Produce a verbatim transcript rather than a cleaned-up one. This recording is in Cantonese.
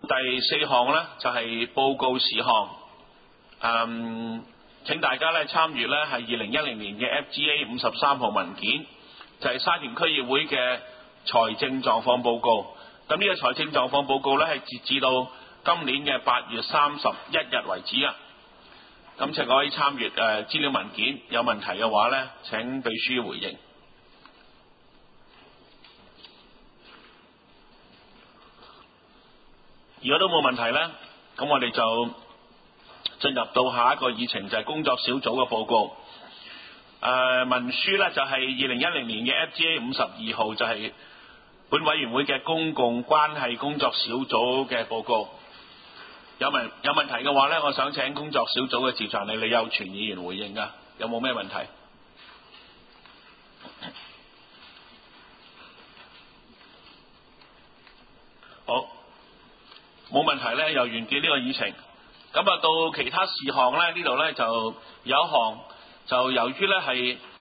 第四項呢，就係報告事項，嗯，請大家咧參閱咧係二零一零年嘅 F G A 五十三號文件，就係沙田區議會嘅財政狀況報告。咁呢個財政狀況報告咧係截至到今年嘅八月三十一日為止啊。咁請可以參閱誒資料文件，有問題嘅話咧請秘書回應。如果都冇問題咧，咁我哋就進入到下一個議程，就係工作小組嘅報告。誒、呃、文書咧就係二零一零年嘅 F G A 五十二號，就係本委員會嘅公共關係工作小組嘅報告。有問有問題嘅話咧，我想請工作小組嘅召集人李有全議員回應㗎。有冇咩問題？好，冇問題咧，又完結呢個議程。咁啊，到其他事項咧，呢度咧就有一項，就由於咧係